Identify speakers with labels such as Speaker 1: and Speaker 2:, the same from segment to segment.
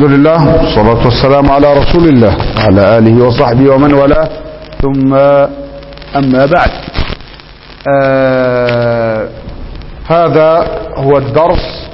Speaker 1: لله والصلاة والسلام على رسول الله وعلى آله وصحبه ومن والاه، ثم أما بعد. هذا هو الدرس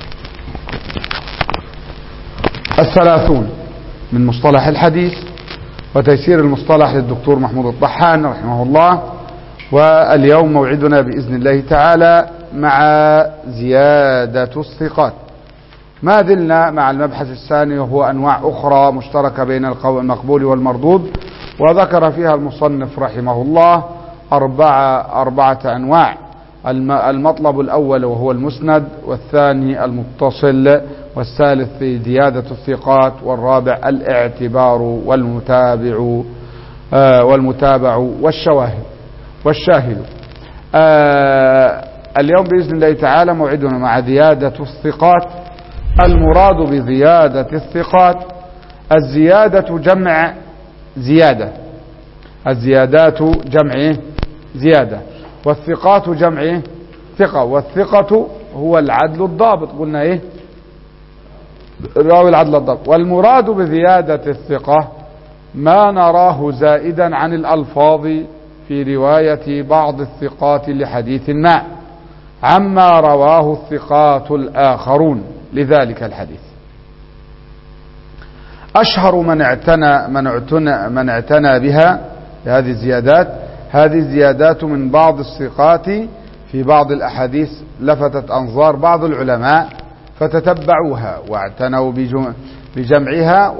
Speaker 1: 30 من مصطلح الحديث وتيسير المصطلح للدكتور محمود الطحان رحمه الله. واليوم موعدنا بإذن الله تعالى مع زيادة الثقات. ما زلنا مع المبحث الثاني وهو أنواع أخرى مشتركة بين المقبول والمردود، وذكر فيها المصنف رحمه الله أربعة أنواع: المطلب الأول وهو المسند، والثاني المتصل، والثالث زيادة الثقات، والرابع الاعتبار والمتابع والشاهد. اليوم بإذن الله تعالى موعدنا مع زيادة الثقات. المراد بزيادة الثقات الزيادة جمع زيادة، الزيادات جمع زيادة، والثقات جمع ثقة، والثقة هو العدل الضابط، قلنا ايه؟ راوي العدل الضابط. والمراد بزيادة الثقة ما نراه زائدا عن الألفاظ في رواية بعض الثقات لحديث ما عما رواه الثقات الآخرون لذلك الحديث. أشهر من اعتنى بها هذه الزيادات، هذه الزيادات من بعض الثقات في بعض الأحاديث لفتت أنظار بعض العلماء فتتبعوها واعتنوا بجمعها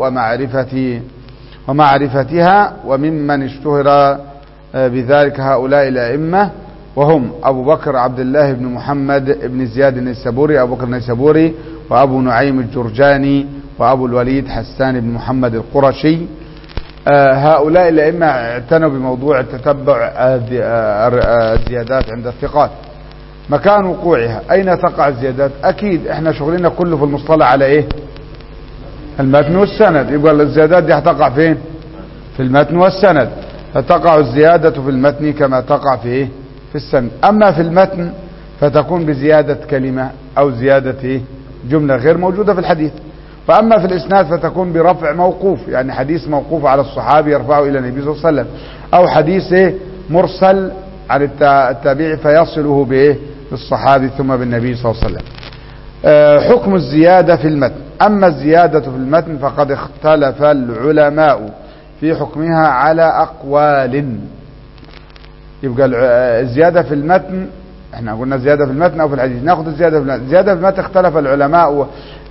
Speaker 1: ومعرفتها، وممن اشتهر بذلك هؤلاء الأئمة، وهم أبو بكر عبد الله بن محمد بن زياد النيسابوري، أبو بكر النيسابوري، وأبو نعيم الجرجاني، وأبو الوليد حسان بن محمد القرشي. هؤلاء الأئمة اعتنوا بموضوع تتبع الزيادات عند الثقات. مكان وقوعها، أين تقع الزيادات؟ أكيد احنا شغلنا كله في المصطلح على ايه؟ المتن والسند. يبقى الزيادات دي هتقع فين؟ في المتن والسند. فتقع الزيادة في المتن كما تقع في ايه؟ في السند. أما في المتن فتكون بزيادة كلمة أو زيادة ايه؟ جملة غير موجودة في الحديث. فأما في الإسناد فتكون برفع موقوف، يعني حديث موقوف على الصحابي يرفعه إلى النبي صلى الله عليه وسلم، أو حديث ايه؟ مرسل عن التابعي فيصله بايه؟ بالصحابي ثم بالنبي صلى الله عليه وسلم. حكم الزيادة في المتن. أما الزيادة في المتن فقد اختلف العلماء في حكمها على أقوال. يبقى الزيادة في المتن، احنا قلنا الزيادة في المتن أو في الحديث، ناخذ الزيادة في المتن. الزيادة في المتن اختلف العلماء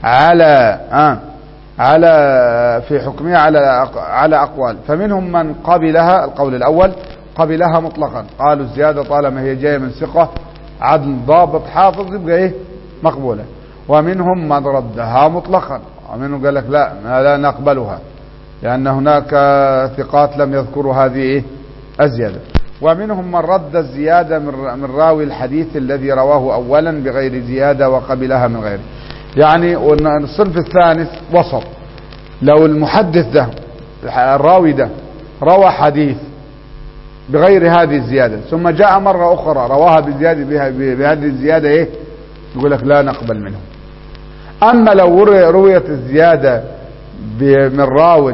Speaker 1: على في حكمها على أقوال. فمنهم من قبلها، القول الأول قبلها مطلقا، قالوا الزيادة طالما هي جاية من ثقة عدل ضابط حافظ يبقى ايه؟ مقبولة. ومنهم من ردها مطلقا، ومنهم قال لك لا نقبلها لأن هناك ثقات لم يذكروا هذه ايه؟ الزيادة. ومنهم من رد الزيادة من راوي الحديث الذي رواه أولا بغير زيادة وقبلها من غيره. يعني الصنف الثالث وسط، لو المحدث ده الراوي ده روى حديث بغير هذه الزيادة ثم جاء مرة أخرى رواها بهذه الزيادة ايه؟ يقول لك لا نقبل منه. أما لو رويت الزيادة من راو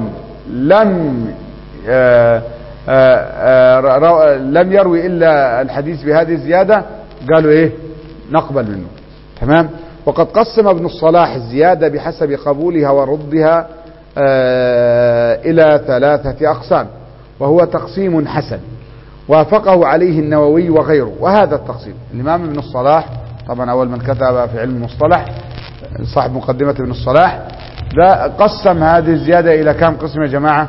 Speaker 1: لم يروي إلا الحديث بهذه الزيادة قالوا ايه؟ نقبل منه. تمام. وقد قسم ابن الصلاح الزيادة بحسب قبولها وردها إلى 3 أقسام، وهو تقسيم حسن وافقه عليه النووي وغيره. وهذا التقسيم الإمام ابن الصلاح طبعا أول من كتب في علم المصطلح، صاحب مقدمة ابن الصلاح، ده قسم هذه الزيادة إلى كم قسم يا جماعة؟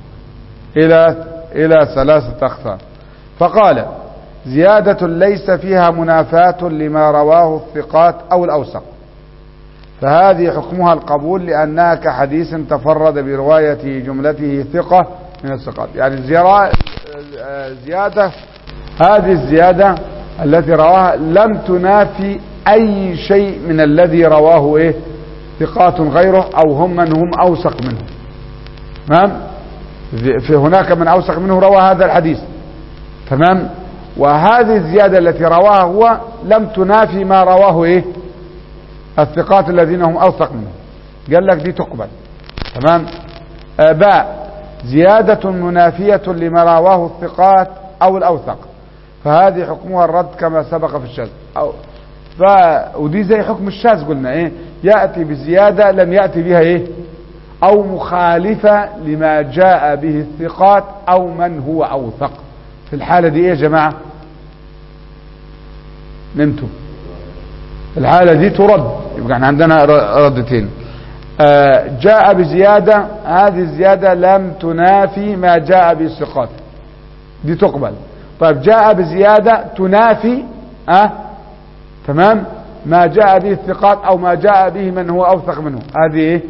Speaker 1: إلى 3 أقسام. فقال: زيادة ليس فيها منافاة لما رواه الثقات أو الأوثق، فهذه حكمها القبول لأنها كحديث تفرد برواية جملته ثقة من الثقات. يعني زيادة، هذه الزيادة التي رواها لم تنافي أي شيء من الذي رواه ايه؟ ثقات غيره أو هم من هم أوثق منه. تمام. في هناك من أوثق منه روى هذا الحديث. تمام. وهذه الزيادة التي رواها هو لم تنافي ما رواه ايه؟ الثقات الذين هم أوثق منه. قال لك دي تقبل. تمام. باء زيادة منافية لما رواه الثقات أو الأوثق، فهذه حكمها الرد كما سبق في الشاذ. ودي زي حكم الشاذ، قلنا ايه؟ يأتي بزيادة لم يأتي بها ايه؟ او مخالفة لما جاء به الثقات او من هو اوثق. في الحالة دي ايه يا جماعة؟ نمتوا؟ الحالة دي ترد. يبقى احنا عندنا ردتين. جاء بزيادة، هذه الزيادة لم تنافي ما جاء به الثقات، دي تقبل. طيب جاء بزيادة تنافي تمام ما جاء به الثقات او ما جاء به من هو اوثق منه، هذه ايه؟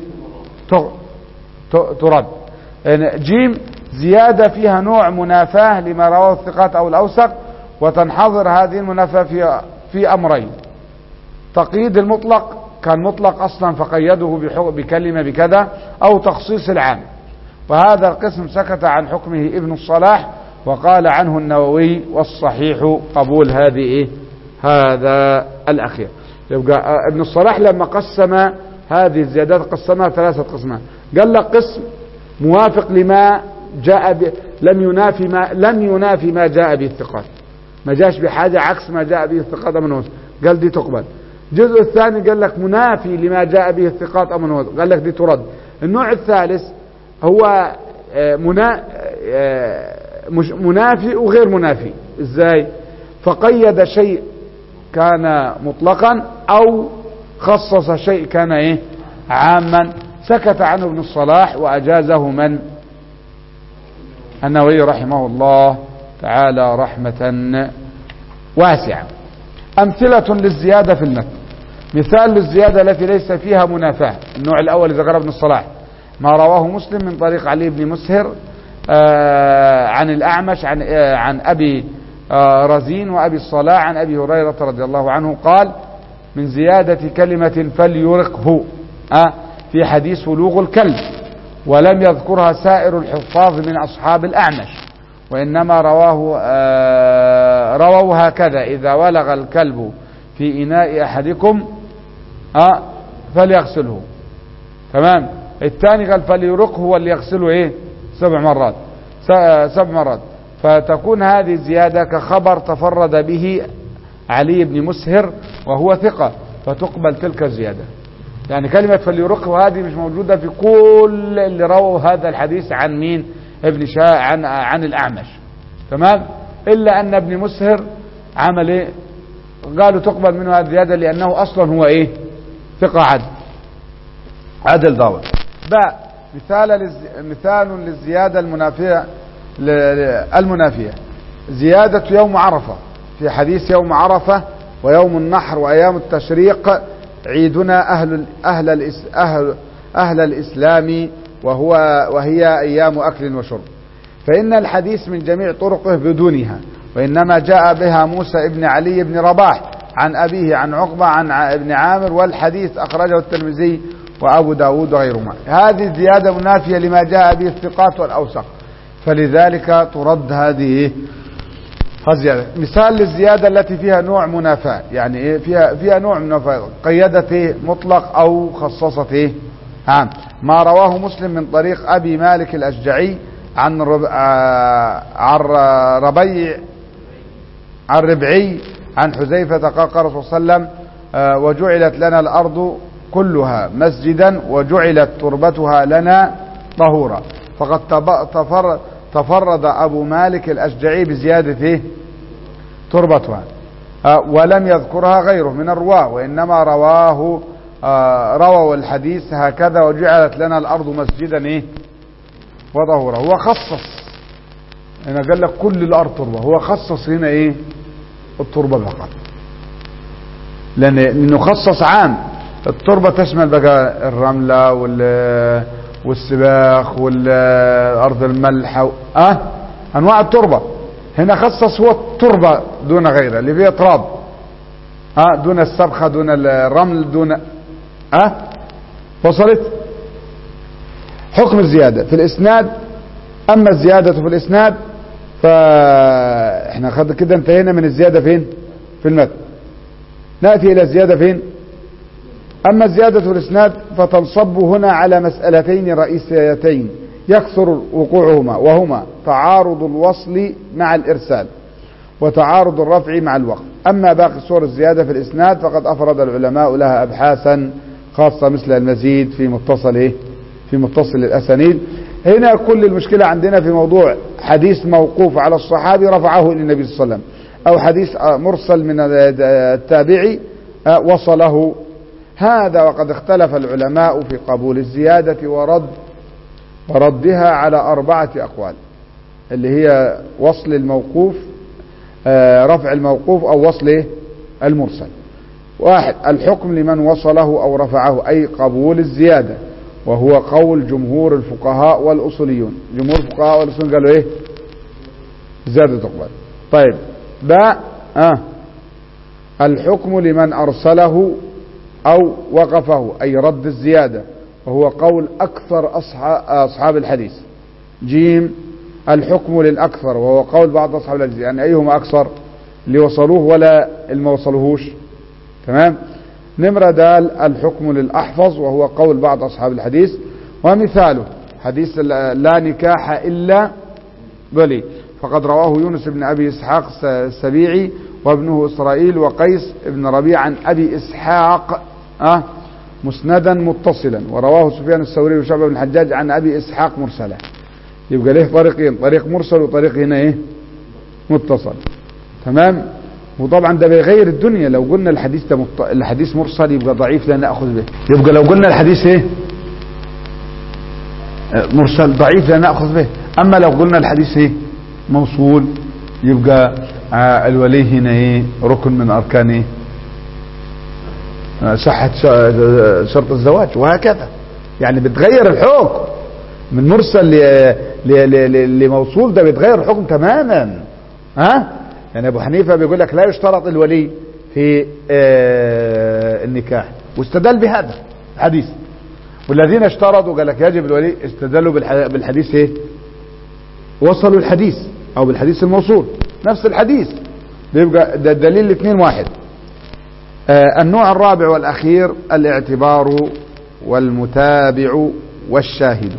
Speaker 1: ترد. جيم زيادة فيها نوع منافاة لما رواه الثقات او الاوثق، وتنحظر هذه المنافاة في امرين: تقييد المطلق، كان مطلق اصلا فقيده بكلمة بكذا، او تخصيص العام. وهذا القسم سكت عن حكمه ابن الصلاح، وقال عنه النووي: والصحيح قبول هذه ايه؟ هذا الاخير. يبقى ابن الصلاح لما قسم هذه الزيادات قسمها 3 قسمات. قال لك قسم موافق لما جاء لم ينافي ما جاء به الثقات، ما جاش بحاجة عكس ما جاء به الثقات من هو، قال دي تقبل. الجزء الثاني قال لك منافي لما جاء به الثقات من هو، قال لك دي ترد. النوع الثالث هو منافي وغير منافي. ازاي؟ فقيد شيء كان مطلقا او خصص شيء كان ايه؟ عاما. سكت عنه ابن الصلاح واجازه من؟ النووي رحمه الله تعالى رحمة واسعة. امثلة للزيادة في المتن: مثال للزيادة التي ليس فيها منافاة. النوع الاول ذكر ابن الصلاح ما رواه مسلم من طريق علي بن مسهر عن الأعمش عن أبي رزين وأبي الصلاح عن أبي هريرة رضي الله عنه قال: من زيادة كلمة فليرقه في حديث ولوغ الكلب، ولم يذكرها سائر الحفاظ من أصحاب الأعمش، وإنما رووا هكذا: إذا ولغ الكلب في إناء أحدكم فليغسله. تمام. الثاني قال فليرقه وليغسله ايه؟ 7 مرات. 7 مرات. فتكون هذه الزيادة كخبر تفرد به علي بن مسهر وهو ثقة، فتقبل تلك الزيادة. يعني كلمة فليرقه هذه مش موجودة في كل اللي رووا هذا الحديث عن مين؟ ابن عن الأعمش. تمام. إلا أن ابن مسهر عمل ايه؟ قالوا تقبل منه هذه الزيادة لأنه أصلا هو ايه؟ ثقة عدل ضابط. باء مثال للزيادة المنافية: زيادة يوم عرفة في حديث يوم عرفة ويوم النحر وأيام التشريق عيدنا أهل الإسلام وهي أيام أكل وشرب، فإن الحديث من جميع طرقه بدونها، وإنما جاء بها موسى ابن علي بن رباح عن أبيه عن عقبة عن ابن عامر، والحديث أخرجه الترمذي وأبو داود وغيرهما. هذه الزيادة منافية لما جاء به الثقات والأوثق، فلذلك ترد هذه الزيادة. مثال للزيادة التي فيها نوع منافاة، يعني إيه؟ فيها نوع منافاة قيدت مطلق أو خصصت عام. ما رواه مسلم من طريق أبي مالك الأشجعي عن ربعي عن حذيفة قال رسول الله صلى الله عليه وسلم: وجعلت لنا الأرض كلها مسجدا وجعلت تربتها لنا طهورا. فقد تفرد أبو مالك الأشجعي بزيادة تربتها، ولم يذكرها غيره من الرواه، وإنما رووا الحديث هكذا: وجعلت لنا الأرض مسجدا وطهورا. هو خصص هنا، قال لك كل الأرض تربة، هو خصص هنا التربة فقط، لأنه خصص عام. التربة تشمل بقى الرملة والسباخ والأرض الملح أنواع التربة. هنا خصص هو التربة دون غيرها اللي فيها تراب، دون السبخة دون الرمل دون وصلت. حكم الزيادة في الإسناد: أما الزيادة في الإسناد فإحنا كده انتهينا من الزيادة فين؟ في المتن. نأتي إلى الزيادة فين؟ أما الزيادة الإسناد فتنصب هنا على مسألتين رئيسيتين يكثر وقوعهما، وهما تعارض الوصل مع الإرسال وتعارض الرفع مع الوقف. أما باقي صور الزيادة في الإسناد فقد أفرد العلماء لها أبحاثا خاصة مثل المزيد في متصل الأسانيد. هنا كل المشكلة عندنا في موضوع حديث موقوف على الصحابي رفعه إلى النبي صلى الله عليه وسلم، أو حديث مرسل من التابعي وصله. هذا وقد اختلف العلماء في قبول الزيادة وردها على 4 أقوال، اللي هي وصل الموقوف، رفع الموقوف، أو وصل المرسل. 1 الحكم لمن وصله أو رفعه، أي قبول الزيادة، وهو قول جمهور الفقهاء والأصوليون. جمهور الفقهاء والأصوليون قالوا إيه؟ زيادة تقبل. طيب الحكم لمن أرسله أو وقفه، أي رد الزيادة، وهو قول أكثر أصحاب الحديث. جيم الحكم للأكثر، وهو قول بعض أصحاب الحديث. يعني أيهما أكثر، اللي وصلوه ولا اللي ما وصلوهوش؟ تمام. نمرة دال الحكم للأحفظ، وهو قول بعض أصحاب الحديث. ومثاله حديث لا نكاح إلا ولي، فقد رواه يونس بن أبي إسحاق السبيعي وابنه إسرائيل وقيس بن ربيع عن أبي إسحاق مسندا متصلا، ورواه سفيان الثوري وشعبة بن الحجاج عن أبي إسحاق مرسلا. يبقى له طريقين، طريق مرسل وطريق هنا متصل. تمام. وطبعا ده بيغير الدنيا. لو قلنا الحديث ده الحديث مرسل يبقى ضعيف لا نأخذ به. يبقى لو قلنا الحديث مرسل ضعيف لا نأخذ به. أما لو قلنا الحديث موصول يبقى الولي هنا ركن من أركان صحة شرط الزواج، وهكذا. يعني بتغير الحكم من مرسل لموصول، ده بيتغير الحكم تماما. يعني أبو حنيفة بيقول لك لا يشترط الولي في النكاح، واستدل بهذا الحديث. والذين اشترطوا قال لك يجب الولي استدلوا بالحديث وصلوا الحديث، او بالحديث الموصول نفس الحديث، بيبقى ده الدليل الاثنين واحد. النوع الرابع والأخير الاعتبار والمتابع والشاهد.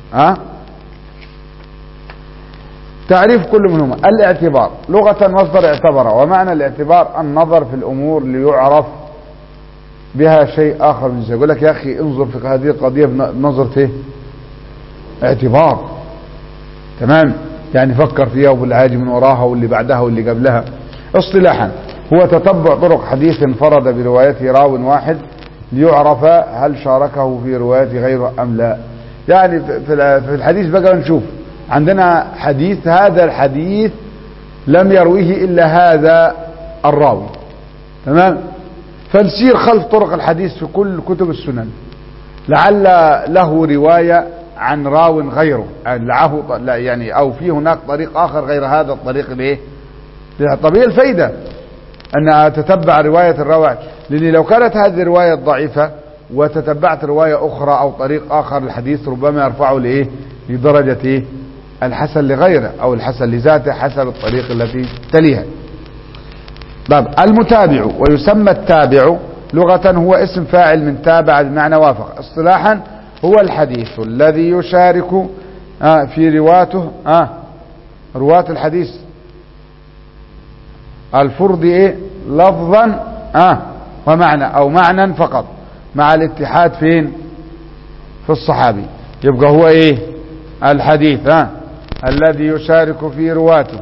Speaker 1: تعريف كل منهما. الاعتبار لغة مصدر اعتبر، ومعنى الاعتبار النظر في الأمور ليعرف بها شيء آخر من شيء. يقول لك يا أخي انظر في هذه القضية بنظرة اعتبار. تمام. يعني فكر فيها وبالعاجي من وراها واللي بعدها واللي قبلها. اصطلاحا هو تتبع طرق حديث انفرد بروايته راو واحد ليعرف هل شاركه في روايته غيره أم لا. يعني في الحديث بقى نشوف عندنا حديث، هذا الحديث لم يرويه إلا هذا الراوي. تمام. فنسير خلف طرق الحديث في كل كتب السنن، لعل له رواية عن راو غيره، يعني أو في هناك طريق آخر غير هذا الطريق. ليه؟ طبيعي الفايدة أن تتبع رواية الراوي، لأن لو كانت هذه الرواية ضعيفة وتتبعت رواية أخرى أو طريق آخر الحديث ربما يرفعه لدرجة الحسن لغيره أو الحسن لذاته حسب الطريق التي تليها. طيب المتابع، ويسمى التابع لغة هو اسم فاعل من تابع بمعنى وافق. اصطلاحا هو الحديث الذي يشارك في رواته رواة الحديث الفرد لفظا ومعنى أو معنى فقط مع الاتحاد فين؟ في الصحابي. يبقى هو الحديث الذي يشارك في رواته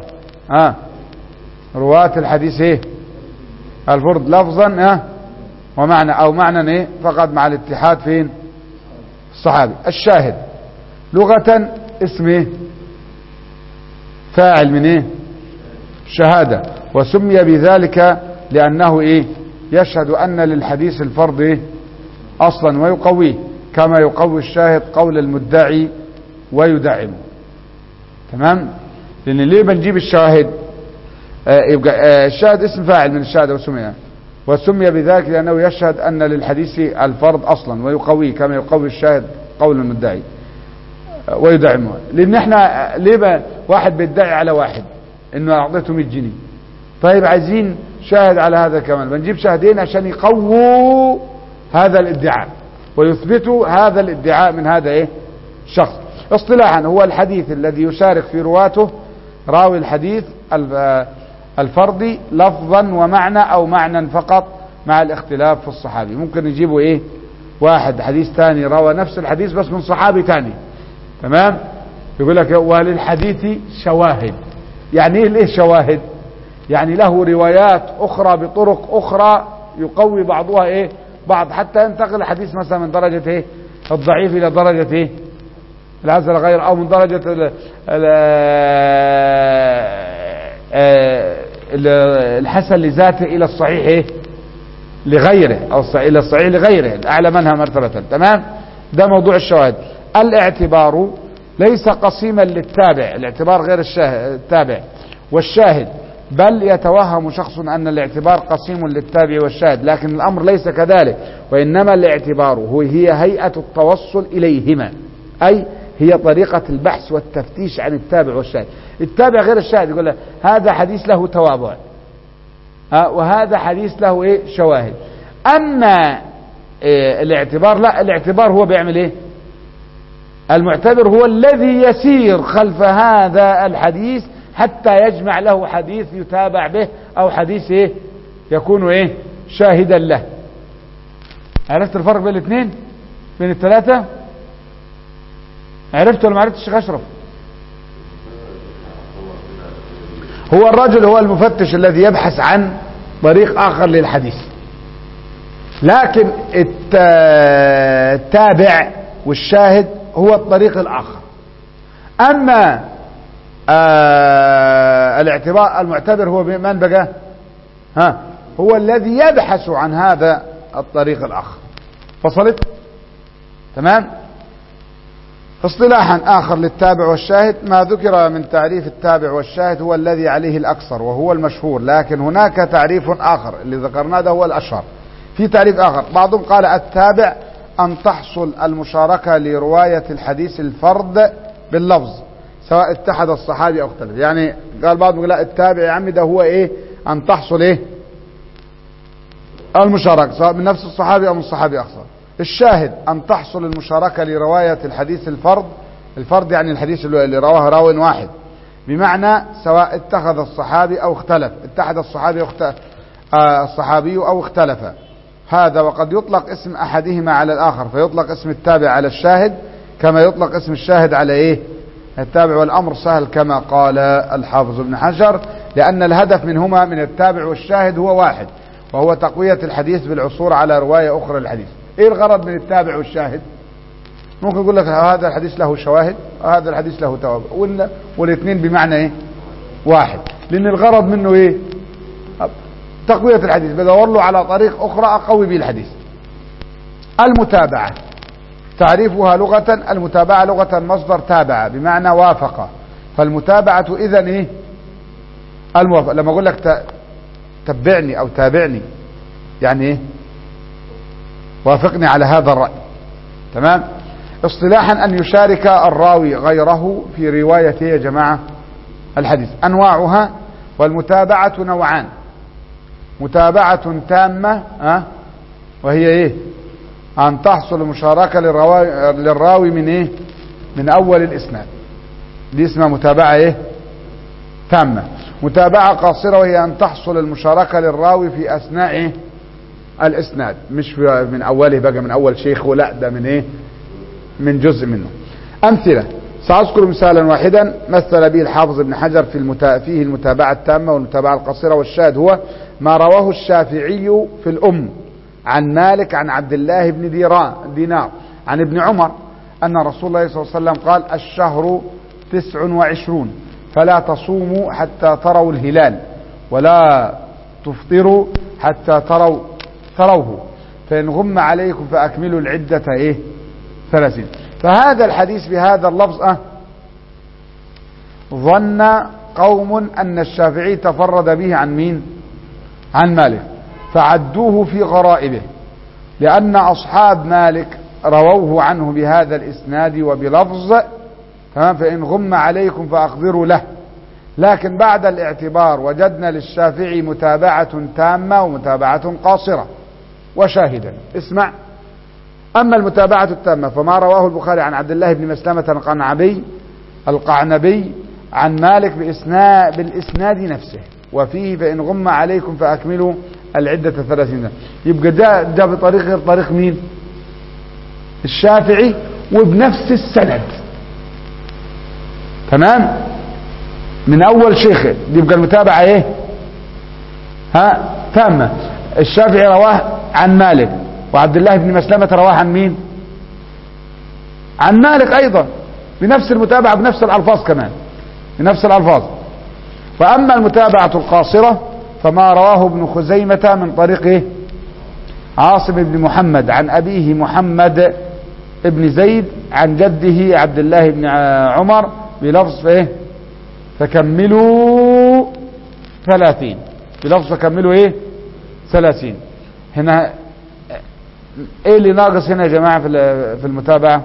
Speaker 1: رواة الحديث الفرد لفظا ومعنى أو معنى فقط مع الاتحاد فين؟ الصحابي. الشاهد لغة اسم فاعل من شهادة، وسمي بذلك لأنه يشهد أن للحديث الفرد أصلا ويقويه، كما يقوي الشاهد قول المدعي ويدعمه. تمام. لأن ليه بنجيب الشاهد؟ يبقى الشاهد اسم فاعل من الشهادة وسمي بذلك لأنه يشهد أن للحديث الفرد أصلا ويقويه، كما يقوي الشاهد قول المدعي ويدعمه. لأن احنا ليه واحد بيدعي على واحد انه اعطيته 100 جنيه، طيب عايزين شاهد على هذا كمان، بنجيب شاهدين عشان يقووا هذا الادعاء ويثبتوا هذا الادعاء من هذا ايه شخص. اصطلاحا هو الحديث الذي يشارك في رواته راوي الحديث الفردي لفظا ومعنى او معنى فقط مع الاختلاف في الصحابي. ممكن يجيبوا ايه واحد حديث ثاني روى نفس الحديث بس من صحابي ثاني، تمام، يقول لك وللحديث شواهد. يعني ايه شواهد؟ يعني له روايات اخرى بطرق اخرى يقوي بعضها ايه بعض، حتى ينتقل الحديث مثلا من درجة ايه الضعيف الى درجة ايه الحسن غير، او من درجة الحسن لذاته الى الصحيح ايه لغيره، او الى الصحيح لغيره اعلى منها مرتبة. تمام، ده موضوع الشواهد. الاعتبار ليس قسيما للتابع، الاعتبار غير التابع والشاهد، بل يتوهم شخص أن الاعتبار قسيم للتابع والشاهد، لكن الأمر ليس كذلك، وإنما الاعتبار هي هيئة التوصل إليهما، أي هي طريقة البحث والتفتيش عن التابع والشاهد. التابع غير الشاهد، يقول هذا حديث له توابع وهذا حديث له ايه شواهد. أما الاعتبار لا، الاعتبار هو بيعمل ايه؟ المعتبر هو الذي يسير خلف هذا الحديث حتى يجمع له حديث يتابع به او حديث ايه يكون ايه شاهدا له. عرفت الفرق بين الاثنين بين الثلاثة؟ عرفت ولا ما عرفتش شيخ اشرف؟ هو الرجل هو المفتش الذي يبحث عن طريق اخر للحديث، لكن التابع والشاهد هو الطريق الاخر. اما الاعتبار المعتبر هو من بقى هو الذي يبحث عن هذا الطريق الاخر. وصلت؟ تمام. اصطلاحا اخر للتابع والشاهد ما ذكر من تعريف التابع والشاهد هو الذي عليه الاكثر وهو المشهور، لكن هناك تعريف اخر اللي ذكرناه ده هو الاشهر. في تعريف اخر بعضهم قال التابع ان تحصل المشاركة لرواية الحديث الفرد باللفظ سواء اتحد الصحابي او اختلف. يعني قال بعضهم لا التابع يا عمي ده هو ايه ان تحصل ايه المشاركة سواء من نفس الصحابي او من صحابي اخر. الشاهد ان تحصل المشاركة لرواية الحديث الفرد يعني الحديث اللي رواه راو واحد، بمعنى سواء اتخذ الصحابي او اختلف، اتحد الصحابي او اختلف. هذا وقد يطلق اسم احدهما على الاخر، فيطلق اسم التابع على الشاهد كما يطلق اسم الشاهد على ايه التابع. والامر سهل كما قال الحافظ ابن حجر، لان الهدف منهما من التابع والشاهد هو واحد، وهو تقوية الحديث بالعثور على رواية اخرى للحديث. ايه الغرض من التابع والشاهد؟ ممكن يقول لك هذا الحديث له شواهد وهذا الحديث له توابع، والاثنين بمعنى ايه واحد، لان الغرض منه ايه تقوية الحديث، بدور له على طريق اخرى اقوي به الحديث. المتابعة تعريفها لغة، المتابعة لغة مصدر تابع بمعنى وافق، فالمتابعة اذن ايه الموافق. لما اقول لك تبعني او تابعني يعني ايه وافقني على هذا الرأي. تمام. اصطلاحا ان يشارك الراوي غيره في روايته يا جماعة الحديث. انواعها والمتابعة نوعان، متابعة تامة وهي ايه ان تحصل مشاركة للراوي من ايه من اول الاسناد، دي اسمها متابعة ايه تامة. متابعة قاصرة وهي ان تحصل المشاركة للراوي في اثناء إيه؟ الاسناد، مش من اوله بقى من اول شيخ، ولا ده من ايه من جزء منه. امثلة سأذكر مثالا واحدا مثل به الحافظ ابن حجر فيه المتابعة التامة والمتابعة القصيرة. والشاهد هو ما رواه الشافعي في الأم عن مالك عن عبد الله بن دينار عن ابن عمر أن رسول الله صلى الله عليه وسلم قال الشهر 29 فلا تصوموا حتى تروا الهلال ولا تفطروا حتى تروه فإن غم عليكم فأكملوا العدة 30. فهذا الحديث بهذا اللفظ ظن قوم أن الشافعي تفرد به عن مين؟ عن مالك، فعدوه في غرائبه، لأن أصحاب مالك رووه عنه بهذا الإسناد وبلفظ تمام فإن غم عليكم فأقدروا له. لكن بعد الاعتبار وجدنا للشافعي متابعة تامة ومتابعة قاصرة، وشاهدا. اسمع: أما المتابعة التامة فما رواه البخاري عن عبد الله بن مسلمة القعنبي عن مالك بالإسناد نفسه، وفيه فإن غم عليكم فأكملوا العدة 30. يبقى ده بطريق غير طريق مين؟ الشافعي، وبنفس السند. تمام؟ من أول شيخ. يبقى المتابعة ايه؟ تامة. الشافعي رواه عن مالك، وعبد الله بن مسلمة رواه عن مين؟ عن مالك أيضا، بنفس المتابعة بنفس الألفاظ كمان، بنفس الألفاظ. وأما المتابعة القاصرة فما رواه ابن خزيمة من طريق إيه؟ عاصم بن محمد عن أبيه محمد ابن زيد عن جده عبد الله بن عمر بلفظ إيه؟ فكملوا 30. بلفظ فكملوا إيه؟ 30. هنا إيه اللي ناقص هنا يا جماعة في المتابعة؟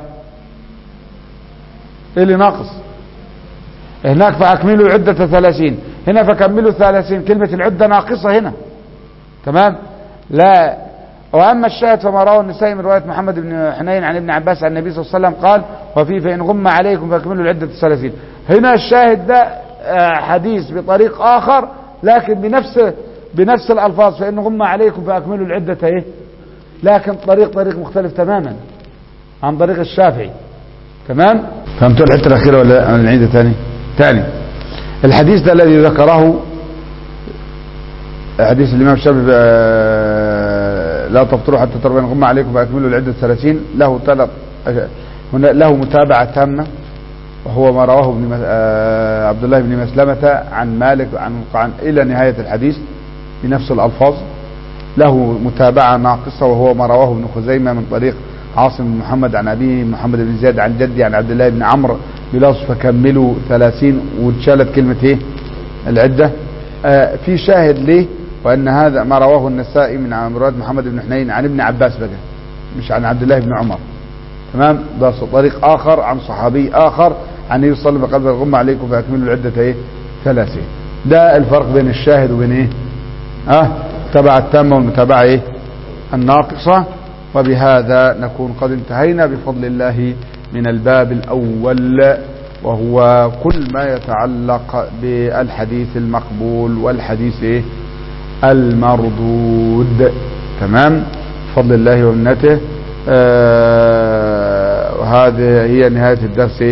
Speaker 1: إيه اللي ناقص؟ هناك فأكملوا عدة 30، هنا فكملوا 30. كلمة العدة ناقصة هنا. تمام؟ لا. وأما الشاهد فما رواه النسائي من رواية محمد بن حنين عن ابن عباس عن النبي صلى الله عليه وسلم قال: وفيه فإن غم عليكم فأكملوا العدة 30. هنا الشاهد ده حديث بطريق آخر، لكن بنفس الألفاظ: فإن غم عليكم فأكملوا العدة إيه؟ لكن طريق مختلف تماما عن طريق الشافعي. تمام؟ فهمتوا الحته الاخيره ولا نعيدها ثاني؟ الحديث ده الذي ذكره حديث الامام الشافعي لا تفطروا حتى تروا بين غم عليكم فاكملوا العده 30، له متابعه تامه، وهو ما رواه عبد الله بن مسلمة عن مالك عن الى نهايه الحديث بنفس الالفاظ. له متابعه ناقصه، وهو ما رواه ابن خزيمة من طريق عاصم بن محمد عن أبيه محمد بن زياد عن جدي عن عبد الله بن عمرو بلفظ فكملوا 30، واتشالت كلمة ايه؟ العدة. في شاهد ليه، وأن هذا ما رواه النسائي من رواية محمد بن حنين عن ابن عباس بقى، مش عن عبد الله بن عمر. تمام؟ ده طريق آخر عن صحابي آخر عن النبي صلى الله عليه وسلم قال: غم عليكم فأكملوا العدة ايه؟ 30. ده الفرق بين الشاهد وبين ايه؟ المتابعة التامة والمتابعة ايه؟ الناقصة. وبهذا نكون قد انتهينا بفضل الله من الباب الأول، وهو كل ما يتعلق بالحديث المقبول والحديث المردود. تمام؟ بفضل الله ومنته. وهذه هي نهاية الدرس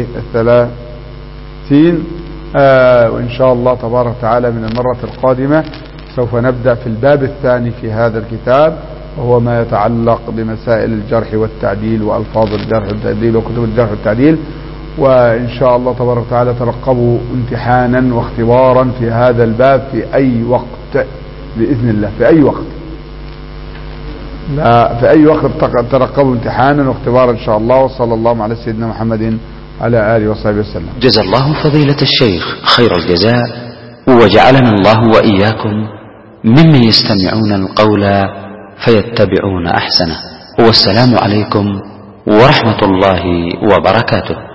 Speaker 1: 30. وإن شاء الله تبارك وتعالى من المرة القادمة سوف نبدأ في الباب الثاني في هذا الكتاب، وهو ما يتعلق بمسائل الجرح والتعديل وألفاظ الجرح والتعديل وكتب الجرح والتعديل. وإن شاء الله تبارك وتعالى ترقبوا امتحانا واختبارا في هذا الباب في أي وقت بإذن الله، في أي وقت، لا في أي وقت ترقبوا امتحانا واختبارا إن شاء الله. وصلى الله على سيدنا محمد على آله وصحبه وسلم.
Speaker 2: جزا الله فضيلة الشيخ خير الجزاء، وجعلنا الله وإياكم ممن يستمعون القول فيتبعون أحسنه. والسلام عليكم ورحمة الله وبركاته.